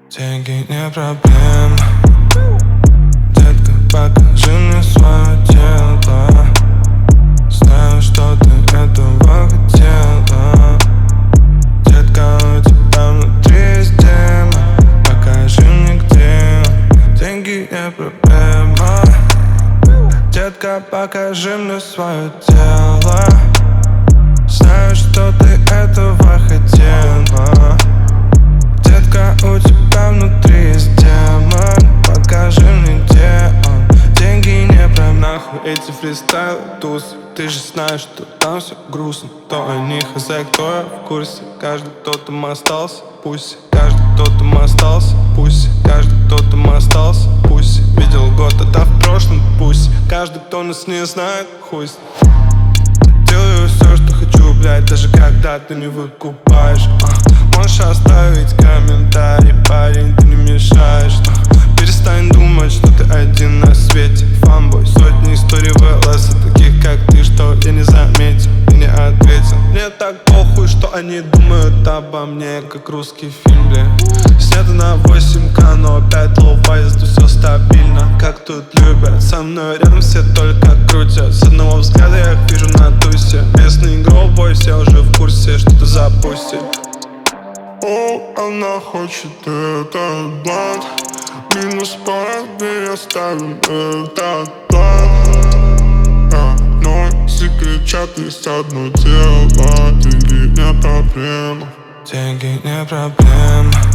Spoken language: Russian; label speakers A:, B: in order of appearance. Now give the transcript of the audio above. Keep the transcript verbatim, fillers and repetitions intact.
A: Деньги не проблема. Детка, покажи мне свое тело. Знаю, что ты этого хотела. Детка, у тебя внутри есть демон. Покажи мне, где он. Деньги не проблема. Детка, покажи мне свое тело. Знаю, что ты этого хотела. Детка, у тебя внутри есть демон. Покажи мне, где он. Деньги не про нахуй эти фристайлы, тусы. Ты же знаешь, что там все грустно. То они хозяй, кто я в курсе. Каждый, кто там остался, пусть. Каждый, кто там остался, пусть. Каждый, кто там остался, пусть. Видел год, это в прошлом, пусть. Каждый, кто нас не знает, хуй. Делаю все, что хочу, блядь, даже когда ты не выкупаешь. а. Можешь оставить комментарий, парень, ты не мешаешь. а. Перестань думать, что ты один на свете. Фанбой, сотни историй в ЛС, таких как ты, что я не заметил и не ответил. Мне так похуй, что они думают обо мне, как русский фильм, бля. Снято на восемь ка, но опять лоу-фай, зато все стабильно. Как тут любят, со мной рядом все только крутят. С одного взгляда я их вижу на тусе. Местный гроубой, все уже в курсе, что ты запустил.
B: О, она хочет этот блант. Минус парни, оставим этот план. Одной секрет есть одно дело. Деньги не проблема.
A: Деньги не проблема.